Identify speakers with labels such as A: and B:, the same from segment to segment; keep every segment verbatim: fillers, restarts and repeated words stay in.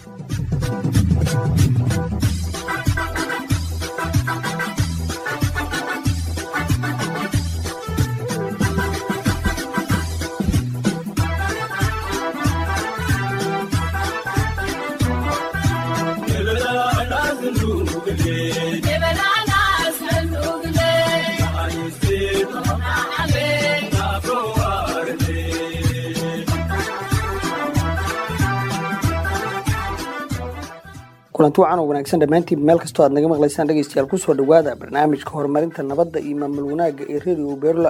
A: kulanti wacan oo wanaagsan dhammaantiin meel kastoo aad naga maqlaysaan dhegeystayaal ku soo dhawaada barnaamijka horumarinta nabadda iyo maamul wanaagga ee Radio Beerla.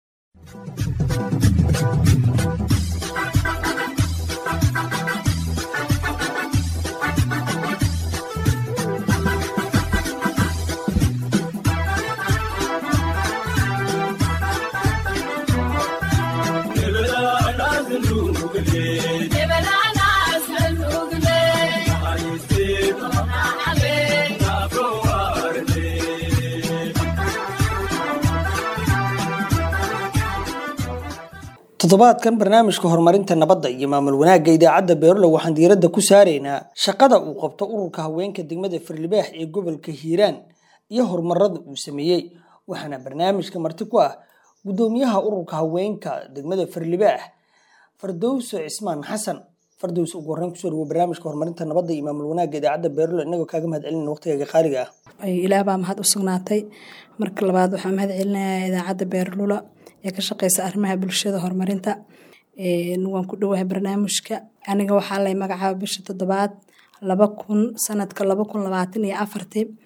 A: toddobaadkan barnaamijka horumarinta nabadda iyo maamul wanaagga idaacadda Beerla waxaan diiradda ku saareynaa shaqada uu qabto ururka haweenka degmada Firlibaax ee gobolka Hiiraan iyo horumarada uu sameeyay. waxaana barnaamijka marti ku ah gudoomiyaha ururka haweenka degmada Firlibaax Fardowso Cismaan Xasan. Fardowso ugu horreyn ku soo dhawo barnaamijka horumarinta nabadda iyo maamul wanaagga idaacadda Beerla inagoo kaaga mahadcelin waqtiga qaaliga ah.
B: ay ilaa baa mahad u sugnaatay. marka labaad waxaan mahadcelinayaa idaacadda Beerlula ee ka shaqeysa arrimaha bulshada horumarinta. ee waan ku dhawahay barnaamijka. aniga waxaa la magacaabay bisha toddobaad laba kun sanadka laba kun labaatan iyo afar.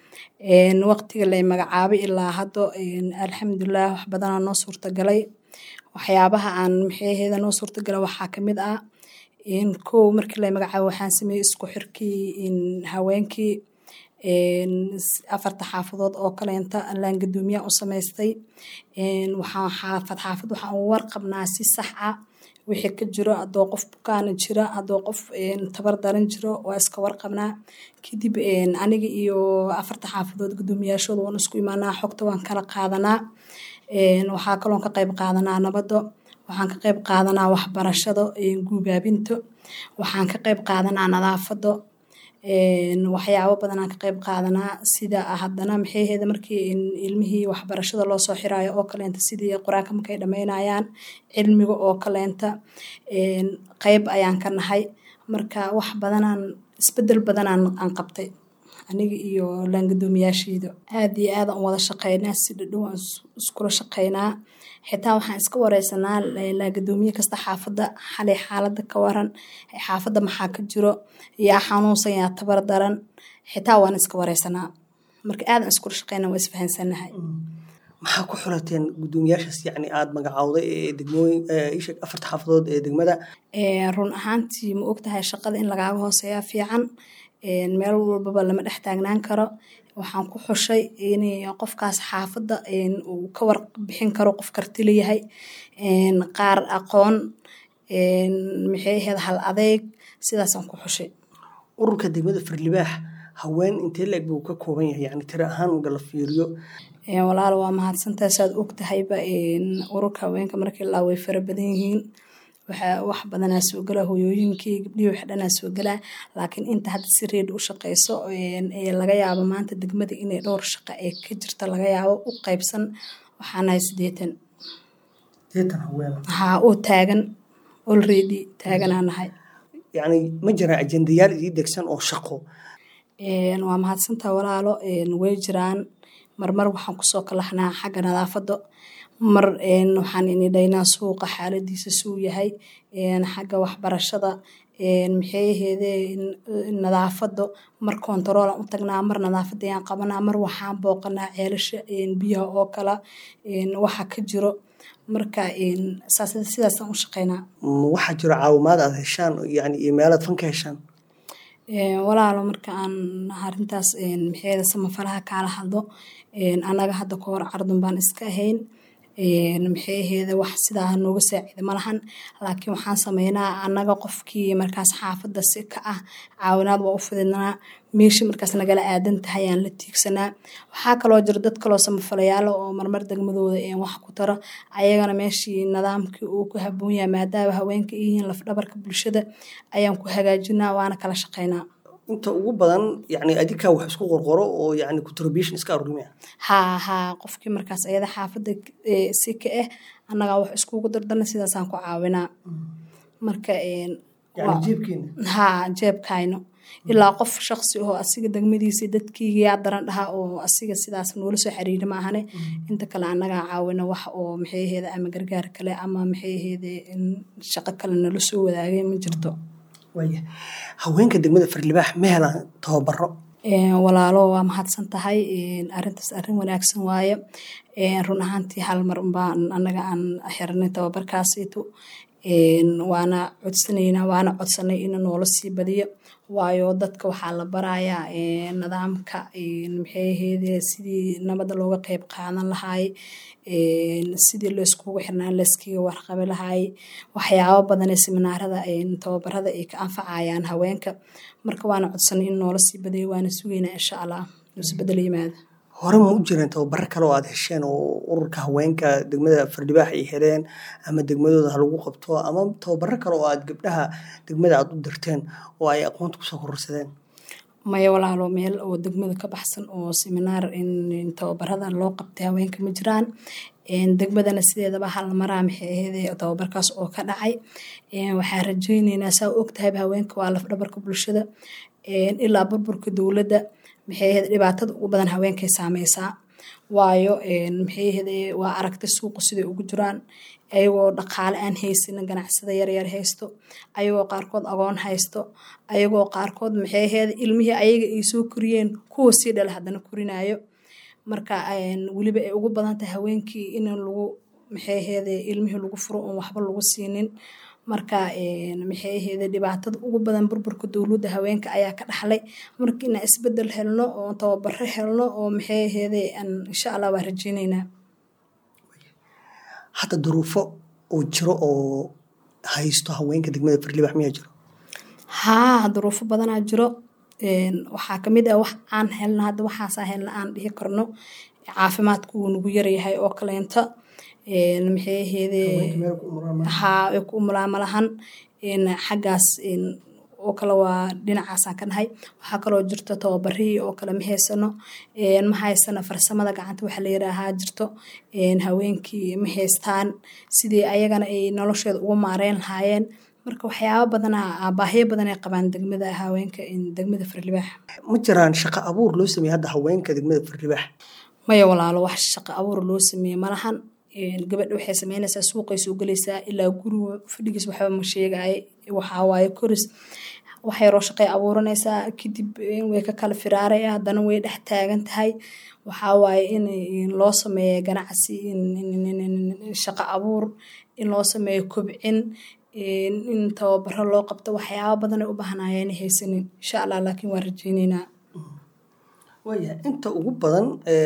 B: ee waqtiga la magacaabay ilaa hadda alxamdulillah wax badan oo noo suurtagalay. waxyaabaha aan maxeeheeda noo suurtagalay waxaa kamid ah in koow markii la magacaabay waxaan sameeyay isku xirkii in haweenkii een afarta xaafadood oo kaleenta laan gudoomiyaha u sameystay. een waxaan xaafad xaafad waxaan u warqabnaa si sax ah wixii ka jiro adoo qof bukaan jira adoo qof een tabar daran jiro waa iska warqabnaa. kadib een aniga iyo afarta xaafadood gudoomiyaashooda waan isku imaanaa xogta waan kala qaadanaa. een waxaa kaloo ka qayb qaadanaa nabadda waxaan ka qayb qaadanaa waxbarashada een guubaabinta waxaan ka qayb qaadanaa nadaafada. een waxyaabo badan aan ka qayb qaadanaa sida haddana maxeeheeda markii in ilmihii waxbarashada loo soo xiraayo oo kaleenta sidii quraanka markay dhameynayaan cilmiga oo kaleenta een qayb ayaan ka nahay. marka wax badanaan isbedel badanaan aan qabtay aniga iyo laan gudoomiyaashiida. aad iyo aad aan wada shaqeynaa si dhadhow aan iskula shaqeynaa. xitaa waxaan iska wareysanaa laan gudoomiye kasta xaafadda xalay xaaladda ka waran xaafadda maxaa ka jiro yaa xanuunsan yaa tabar daran xitaa waan iska wareysanaa. marka aad aan iskula shaqeynaa waa isfahansanahay.
A: maxaa ku xulateen gudoomiyaashaas yacni aad magacaawday ee degmooyin isha afarta xaafadood ee degmada?
B: ee run ahaantii ma ogtahay shaqada in lagaaga hooseeya fiican. een meel walbaba lama dhex taagnaan karo. waxaan ku xushay in qofkaas xaafadda een uu ka war bixin karo qof karti leeyahay een qaar aqoon een maxay hal adeeg sidaas aan ku xushay.
A: ururka degmada Firlibaax haween intee leeg buu ka kooban yahay yacni tiro ahaan uga la fiiriyo?
B: ee walaal waa mahadsantahay saad ogtahayba een ururka haweenka markii la way fara badan yihiin waxa wax badan aan soo galaa hooyooyinkii gabdhiyo wax dhan aan soo galaa laakiin inta hadda si reed u shaqeyso ee laga yaabo maanta degmada inay dhowr shaqo ay ka jirto laga yaabo u qaybsan waxaan hay sideetan
A: sideetan haween
B: ha oo taagan already taagan aan nahay.
A: yacni ma jira ajendayaal idin degsan oo shaqo?
B: een waa mahadsantahay walaalo. een way jiraan marmar waxaan kusoo kalaxnaa xagga nadaafadda mar een waxaan inidhaynaa suuqa xaaladiisa suu yahay een xagga waxbarashada een maxeeheede nadaafadda mar kontarool aan u tagnaa mar nadaafadda ayaan qabanaa mar waxaan booqanaa ceelasha een biyaha oo kala een waxa ka jiro. marka een saas sidaas aan u shaqeynaa.
A: waxaa jiro caawimaad aad heshaan yacni iyo meelaad fan ka heshaan?
B: een walaalo marka aan arrintaas een maxeeda samafalaha kaala hadlo een anaga hadda ka hor cardun baan iska ahayn een maxeeheeda wax sidaa nooga saaciido malahan laakiin waxaan sameynaa anaga qofkii markaas xaafadda si ka ah caawinaad waa u fududnaa meeshii markaas nagala aadan tahay aan la tiigsanaa. waxaa kaloo jira dad kaloo samafalayaalo oo marmar degmadooda een wax ku taro ayagana meeshii nidaamkii uu ku habboon yahay maadaama haweenka yihiin laf dhabarka bulshada ayaan ku hagaajinaa waana kala shaqeynaa.
A: inta ugu badan yani adinkaa wax isku qorqoro oo yani contribution iska arurimaya
B: haa haa qofkii markaas ayada xaafadda si ka ah annagaa wax iskugu dardarna sidaasaan ku caawinaa marka
A: yani jeebkeena
B: haa jeebkayno ilaa qof shaqsi oo asiga degmadiisa dadkiiga yaa daran dhahaa oo asiga sidaas noola soo xiriiri maahane inta kale annagaa caawina wax oo maxay ahayd ama gargaar kale ama maxay ahayd shaqo kale nala soo wadaagay ma jirto
A: waya haweenka degmada Farlibaax ma helaan tababaro
B: walaalo waa mahadsan tahay arrintaas arrin wanaagsan waaye run ahaantii hal mar unbaa annaga aan xirnay tababarkaasiito waana codsanaynaa waana codsanay in noola sii badiyo waayo dadka waxaa la barayaa nidaamka maxay ahayd sidii nabadda looga qayb qaadan lahaay sidii layskugu xirnaan layskaga warqabi lahaay waxyaabo badan ee seminaarada tababarada ay ka anfacayaan haweenka marka waana codsanay in noola sii badiyo waana sugaynaa insha allah isbedel yimaada
A: hore ma u jireen tababaro kale oo aad hesheen oo ururka haweenka degmada Farlibaax ay heleen ama degmadooda lagu qabto ama tababaro kale oo aad gabdhaha degmada aad u dirteen oo ay aqoonta ku soo kororsadeen
B: maya walaalo meel oo degmada ka baxsan oo seminaar in tababarada loo qabtay haweenka ma jiraan degmadana sideedaba hal maraa maxay ahayd tababarkaas oo ka dhacay waxaan rajaynaynaa saa u ogtahay haweenka waa laf dhabarka bulshada ilaa burburka dowladda maxay ahayd dhibaatada ugu badan haweenkay saameysaa waayo maxay ahayd waa aragtay suuqa siday ugu jiraan ayagoo dhaqaale aan haysanin ganacsada yaryar haysto ayagoo qaarkood agoon haysto ayagoo qaarkood maxay ahayd ilmihii ayaga ay soo koriyeen kuwa sii dhala haddana korinayo marka weliba ay ugu badan tahay haweenkii in lagu maxay ahayd ilmihii lagu furo oon waxba lagu siinin marka maxay ahayd dhibaatada ugu badan burburka dowladda haweenka ayaa ka dhaxlay marka inaan isbedel helno oo tababaro helno oo maxay ahayd insha allah waa rajaynaynaa
A: hadda duruufo oo jiro oo haysto haweenka degmada Farlibaax miyaa jiro
B: haa duruufo badanaa jiro waxaa kamid ah wax aan helna hadda waxaasaa helna aan dhihi karno caafimaadku wuu nagu yaryahay oo kaleento maxay ahayd haa ay ku umulaa malahan xaggaas oo kale waa dhinacaasaan ka nahay waxaa kaloo jirto tababarihii oo kale ma haysano ma haysano farsamada gacanta waxa la yiraahaa jirto haweenkii ma haystaan sidii ayagana ay nolosheeda ugu maareyn lahaayeen marka waxyaabo badanaa baahiyo badan ay qabaan degmada haweenka degmada Farlibaax
A: ma jiraan shaqo abuur loo sameeyay hadda haweenka degmada Farlibaax
B: maya walaalo wax shaqo abuur loo sameeyay malahan gabadha waxay sameynaysaa suuqay soo galaysaa ilaa guriga fadhigiis waxba ma sheegay waxa waaye koris waxay roo shaqay abuuranaysaa kadib way ka kala firaaraya haddana way dhex taagan tahay waxa waaye in loo sameeyo ganacsi in shaqo abuur in loo sameeyo kobcin in tababaro loo qabto waxyaabo badan ay u baahanayeen haysanin insha allah laakiin waan rajaynaynaa
A: waya inta ugu badan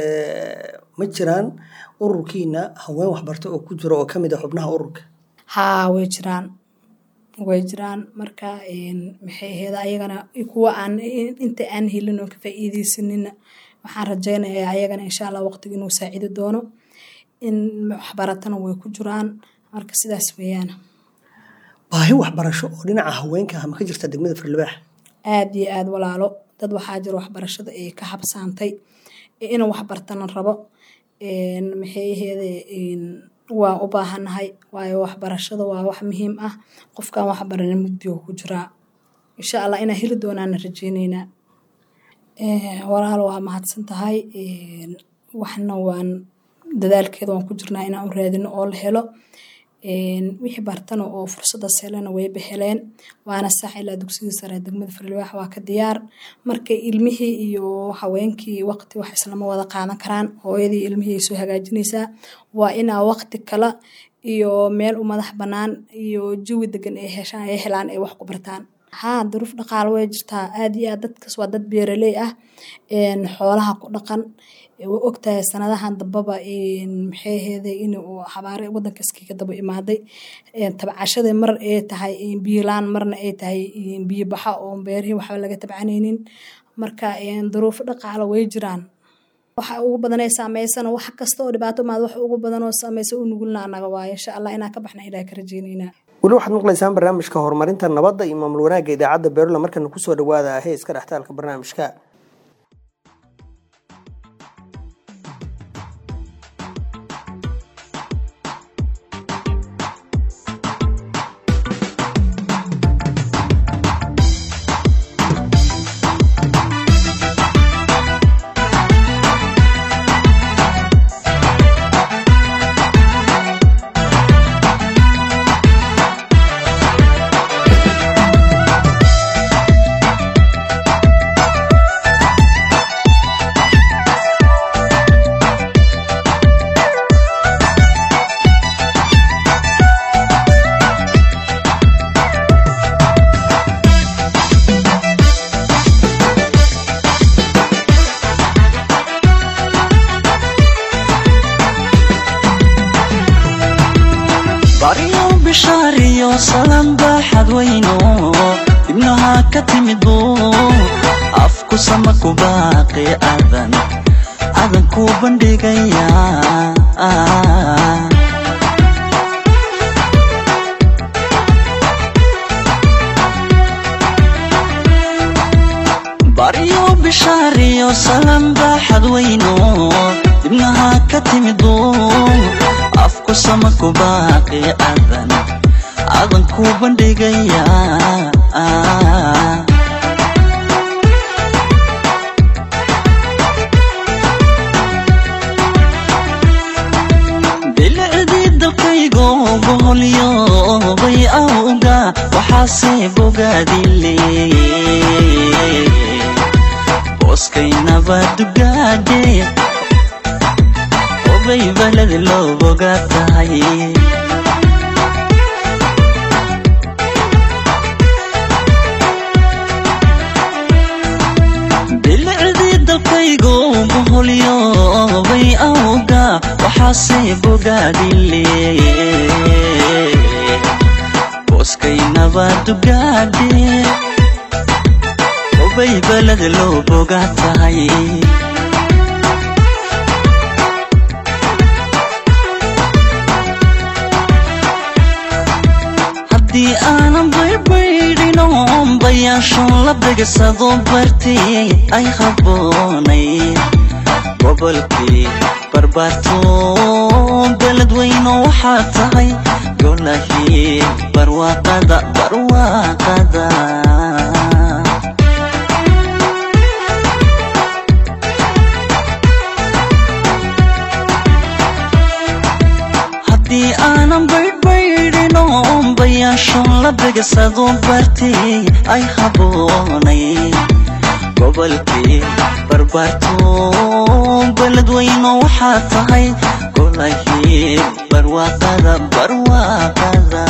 A: ma jiraan ururkiina haween waxbartay oo ku jiro oo kamid ah xubnaha ururka
B: haa way jiraan way jiraan marka maxay ahayd ayagana kuwa aan inta aan helin oo ka faa'iideysanin waxaan rajaynayaa ayagana insha allah waqtiga inuu saacido doono in waxbaratana way ku jiraan marka sidaas weeyaan
A: baahi waxbarasho oo dhinaca haweenka ma ka jirta degmada Farlibaax
B: aad iyo aad walaalo dad waxaa jira waxbarashada ay ka habsaantay inuu waxbartana rabo maxay ahayd waa u baahanahay waayo waxbarashada waa wax muhiim ah qofkaan waxbaranin mugdiga ku jiraa insha allah inaan heli doonaan rajaynaynaa walaalo waa mahadsan tahay waxna waan dadaalkeeda waan ku jirnaa inaan u raadino oo la helo wixii bartana oo fursadaas helana wayba heleen waana sax ilaa dugsiga sare degmada Farlibaax waa ka diyaar markay ilmihii iyo haweenkii waqti wax islama wada qaadan karaan hooyadii ilmihii soo hagaajinaysaa waa inaa waqti kala iyo meel u madax banaan iyo jawi degan ay heshaan ay helaan ay wax ku bartaan haa duruuf dhaqaale way jirtaa aad iyo aad dadkaas waa dad beeraley ah xoolaha ku dhaqan way ogtahay sanadahan dambaba maxay ahayd in uu xabaare wadanka iskaga daba imaaday tabcashada mar ay tahay biilaan marna ay tahay biyo baxa oo beerihii waxba laga tabcanaynin marka duruuf dhaqaale way jiraan waxa ugu badan ay saameysana wax kasta oo dhibaato maad wax ugu badan oo saameysa u nugulna anaga waayo insha allah inaan ka baxna ilaahay ka rajaynaynaa
A: weli waxaad maqlaysaan barnaamijka horumarinta nabadda iyo maamul wanaagga idaacadda Beerula markana ku soo dhawaada heeska dhaxtaalka barnaamijka.
C: salan baxad weyno ibnaha ka timido afku sama ku baaqi adan adan ku bandhigaya bariyo bishariyo salan baxad weyno ibnaha ka timido afku sama ku baaqi adan adan ku bandhigaya bilcidi dalkaygo boholyo bay awga waxaase bogaadile booskaynaba dugaade obay baladi loo bogaatahay dalkaygo boholyo bay awga waxaase bogaadile booskaynaba dugaade obay balad loo bogaatahay haddii aanan baybaydhino bayaasho la begsado bartay ay haboonay gobolkii barbaarto beled weyno waxaa tahay golahii barwaaqada barwaaqada haddii aanan baydbaydhino bayaasho la begsado bartay ay haboonay gobolkii barbaarto beled weyno waxaa tahay golahii barwaaqada barwaaqada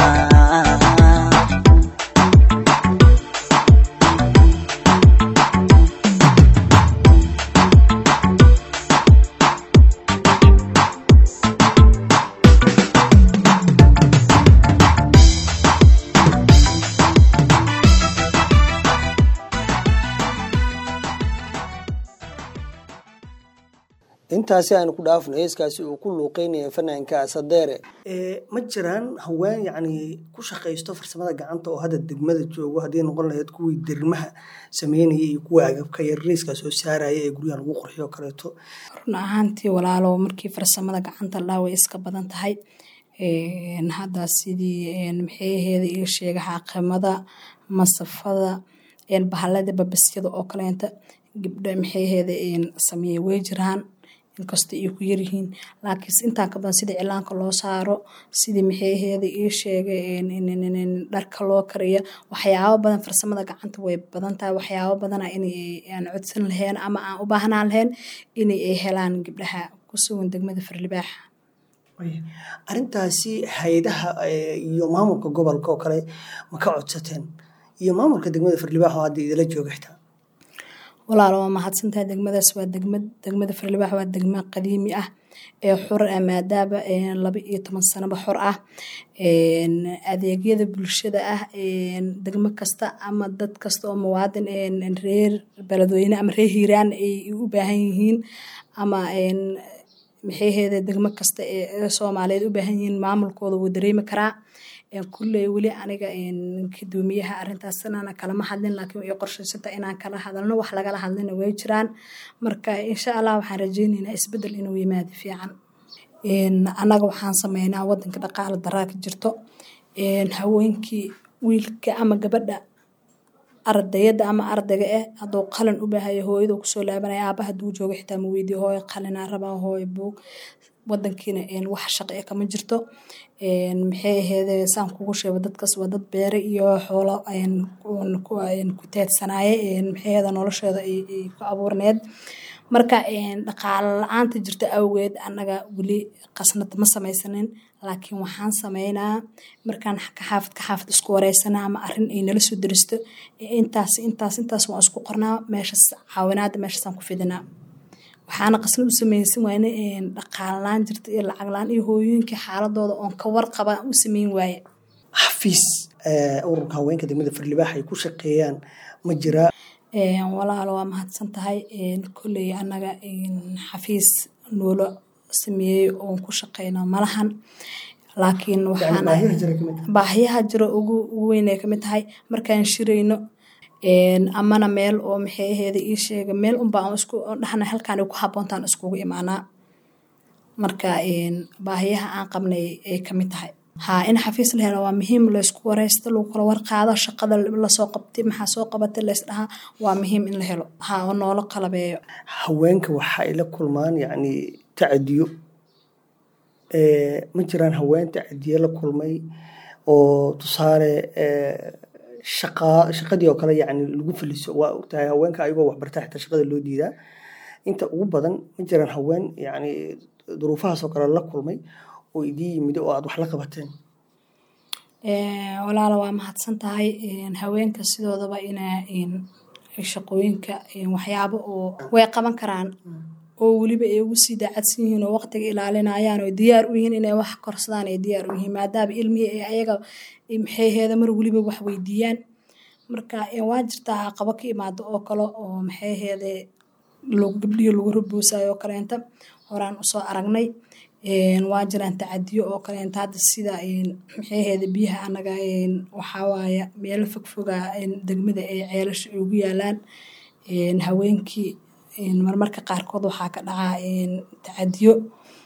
A: intaasi aynu ku dhaafno heeskaasi uu ku luuqeynaya fanaanka Asadeere ee ma jiraan haween yacni ku shaqeysto farsamada gacanta oo hadda degmada joogo hadii noqon lahayd kuwii dirmaha sameynayay iyo kuwa agabka yariiska soo saaraya ee guryaha lagu qurxiyo kaleeto
B: run ahaantii walaalo markii farsamada gacanta la way iska badan tahay ee hadda sidii maxay ahayd iyo sheegaha qamada masafada een bahalada babasyada oo kaleenta gabdha maxay ahayd in sameeyay way jiraan inkastoo ay ku yaryihiin laakiin inta ka badan sida cilaanka loo saaro sidii maxay ahayd ii sheegay in dharka loo kariyo waxyaabo badan farsamada gacanta way badan tahay waxyaabo badan in aan codsan lahayn ama aan u baahnaan lahayn in ay helaan gabdhaha ku sugan degmada Farlibaax
A: arintaasi hay'adaha iyo maamulka gobolka oo kale ma ka codsateen iyo maamulka degmada Farlibaax oo hadii la joogo xitaa walaalo ma hadsantahay degmadaas waa degmad degmada Farlibaax waa degmo qadiimi ah ee xor ah maadaaba laba iyo toban sano ba xor ah een adeegyada bulshada ah een degmo kasta ama dad kasta oo muwaadin een reer beledweyne ama reer Hiiraan ay u baahan yihiin ama een maxay ahayd degmo kasta ee Soomaaliyeed u baahan yihiin maamulkooda uu dareemi karaa
B: kulley weli aniga guddoomiyaha arrintaas inaan kalama hadlin laakiin way qorshaysata inaan kala hadalno wax lagala hadlina way jiraan marka insha Allah waxaan rajaynaynaa isbedel inuu yimaado fiican anaga waxaan sameynaa wadanka dhaqaale daraa ka jirto haweenkii wiilka ama gabadha ardayda ama ardayga ah haduu qalin u baahay hooyada ku soo laabanaya aabaha haduu joogo xitaa ma weydiyo hooyo qalin aan rabaa hooyo buug wadankiina een wax shaqo ah kama jirto een maxay ahaydee saan kugu sheego dadkaas waa dad beere iyo xoolo een ku een ku teedsanaaye een maxay ahaydee noloshooda ay ku abuurneed marka een dhaqaale la'aanta jirta awgeed anaga wali qasnad ma samaysanin laakiin waxaan sameynaa markaan ka xaafid ka xaafid isku wareysana ama arrin ay nala soo diristo intaas intaas intaas waan isku qornaa meeshas caawinaad meeshasaan ku fidinaa waxaana qasnad u samaysan waayna een dhaqaale la'aan jirta iyo lacag la'aan iyo hooyooyinka xaaladooda oon ka warqaba u sameyn waaye
A: xafiis ururka haweenka degmada Firlibaax ay ku shaqeeyaan ma jira
B: een walaalo waa mahadsan tahay een kulley anaga een xafiis noolo sameeyay oo ku shaqeyno malahan laakiin waxaan baahiyaha jira ugu weyn ee kamid tahay markaan shireyno een amana meel oo maxay ahayd ii sheega meel un baan isku dhaxna halkaan ku haboontaan iskugu imaanaa marka een baahiyaha aan qabnay ay kamid tahay ha in xafiis la helo waa muhiim la isku wareysto lagu kala warqaado shaqada la soo qabtay maxaa soo qabatay la isdhaha waa muhiim in la helo ha oo noolo qalabeeyo
A: haweenka waxa ay la kulmaan yani tacadiyo ee ma jiraan haween tacadiyo la kulmay oo tusaale ee shaqa shaqadii oo kale yani lagu filiso waa ogtahay haweenka ayagoo wax barta xitaa shaqada loo diidaa inta ugu badan ma jiraan haween yani duruufahaas oo kale la kulmay oo idii yimid oo aad wax la qabateen
B: ee walaalo waa mahadsan tahay een haweenka sidoodaba ina in shaqooyinka waxyaabo oo way qaban karaan oo waliba ay ugu sii daacadsan yihiin oo waqtiga ilaalinayaan oo diyaar u yihiin inay wax korsadaan ay diyaar u yihiin maadaama ilmihi ay ayaga maxay heeda mar waliba wax weydiiyaan marka waa jirtaa caqabo ka imaado oo kale oo maxay heede loo gabdhiyo lagu rubuusayo oo kaleenta horaan u soo aragnay een waa jiraan tacadiyo oo kaleenta hadda sida een maxay heede biyaha anaga een waxa waaye meel fog foga in degmada ay ceelasha ugu yaalaan een haweenkii een marmarka qaarkood waxa ka dhacaa een tacadiyo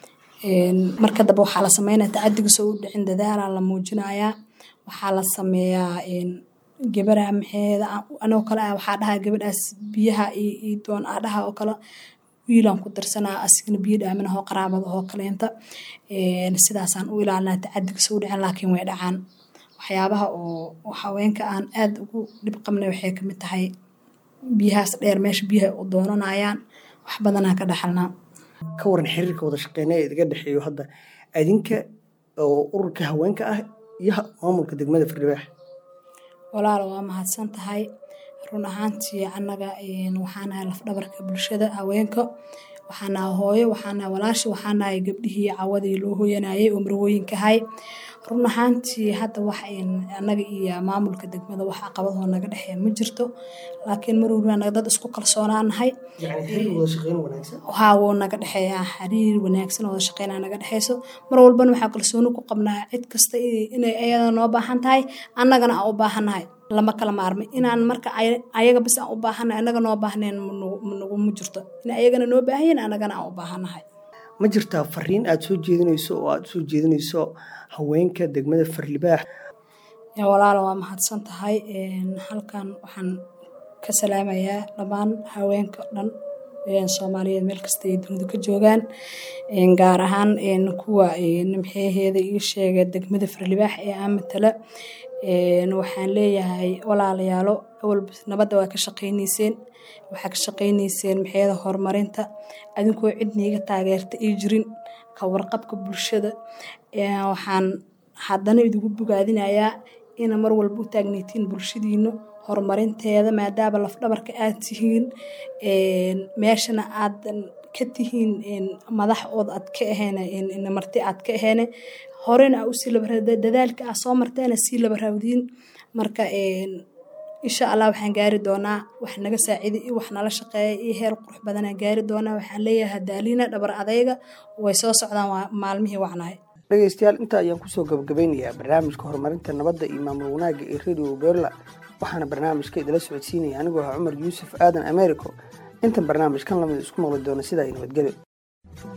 B: een marka daba waxa la sameeyaa tacadiga soo u dhicin dadaal la muujinayaa waxa la sameeyaa een gabadha maxeeda anoo kale waxa dhahaa gabadhaas biyaha ii doon aadhaha oo kale wiilan ku darsanaa asigna biyo dhaamin oo qaraabada oo kaleenta een sidaasaan u ilaalinaa tacadiga soo dhicin laakiin way dhacaan waxyaabaha oo haweenka aan aad ugu dib qabnay waxay kamid tahay biyahaas dheer meesha biyaha u doonanayaan wax badanaa ka dhaxalnaa
A: ka waran xiriirka wada shaqeynaya idiga dhaxeeyo hadda adinka oo ururka haweenka ah iyo maamulka degmada Firlibaax
B: walaalo waa mahadsan tahay run ahaantii anaga een waxaan ahay laf dhabarka bulshada haweenka waxaan ahay hooyo waxaan ahay walaashi waxaan ahay gabdhihii cawadii loo hooyanayay oo marwooyinka ahay run ahaantii hadda wax een anaga iyo maamulka degmada wax caqabado naga dhaxeeyo ma jirto laakiin mar walba anaga dad isku kalsoonaanahay
A: yani xiriir wada shaqeyn wanaagsan
B: waxa uu naga dhaxeeyaa xiriir wanaagsan oo shaqeyn naga dhaxeyso mar walba waxa kalsooni ku qabnaa cid kasta inay ayada noo baahan tahay annagana aan u baahanahay lama kala maarmay inaan marka ayaga bas aan u baahanahay annaga noo baahneen nagu ma jirto in ayagana noo baahayeen annagana aan u baahanahay
A: ma jirtaa fariin aad soo jeedinayso oo aad soo jeedinayso haweenka degmada Firlibaax
B: ya walaalo waa mahadsan tahay een halkan waxaan ka salaamayaa dhamaan haweenka dhan ee Soomaaliyeed meel kasta ay dunida ka joogaan een gaar ahaan een kuwa een maxay heeda ii sheegay degmada Firlibaax ee aan matala een waxaan leeyahay walaalayaalo awal nabadda waa ka shaqeynayseen waxa ka shaqeynayseen maxayada horumarinta adinkoo cidniga taageerta ay jirin ka warqabka bulshada ee waxaan haddana idigu bogaadinayaa in mar walba u taagnaytiin bulshadiina horumarinteeda maadaama laf dhabarka aad tihiin een meeshana aad ka tihiin een madax oo aad ka aheena in marti aad ka aheena horena u sii laba dadaalka ah soo marteena sii laba raawdiin marka een insha Allah waxaan gaari doonaa wax naga saaciiday iyo wax nala shaqeeyo iyo heer qurux badan aan gaari doonaa waxaan leeyahay daalina dhabar adayga way soo socdaan maalmihii wacnaay
A: dhageystayaal inta ayaan kusoo gabagabeynayaa barnaamijka horumarinta nabadda iyo maamul wanaagga ee Radio Beerla waxaana barnaamijka idila socodsiinaya anigoo ah Cumar Yuusuf Aadan Americo inta barnaamijkan lamid isku maqli doona sida ay nabadgelyo